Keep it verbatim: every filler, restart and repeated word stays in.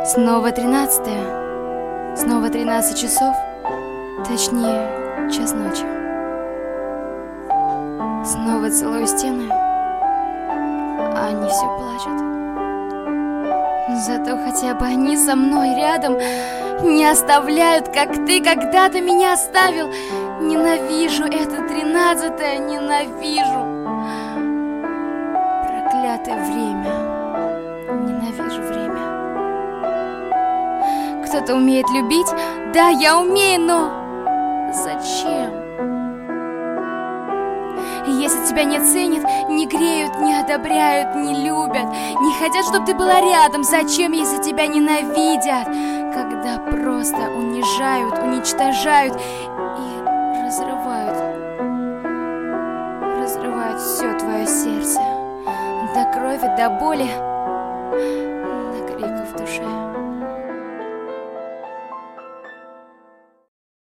Снова тринадцатое, снова тринадцать часов, точнее, час ночи. Снова целую стены, а они все плачут. Зато хотя бы они со мной рядом не оставляют, как ты когда-то меня оставил. Ненавижу это тринадцатое, ненавижу. Проклятое время, ненавижу время. Кто-то умеет любить, да, я умею, но зачем? Если тебя не ценят, не греют, не одобряют, не любят, не хотят, чтобы ты была рядом, зачем, если тебя ненавидят? Когда просто унижают, уничтожают и разрывают, разрывают все твое сердце до крови, до боли, до крика в душе.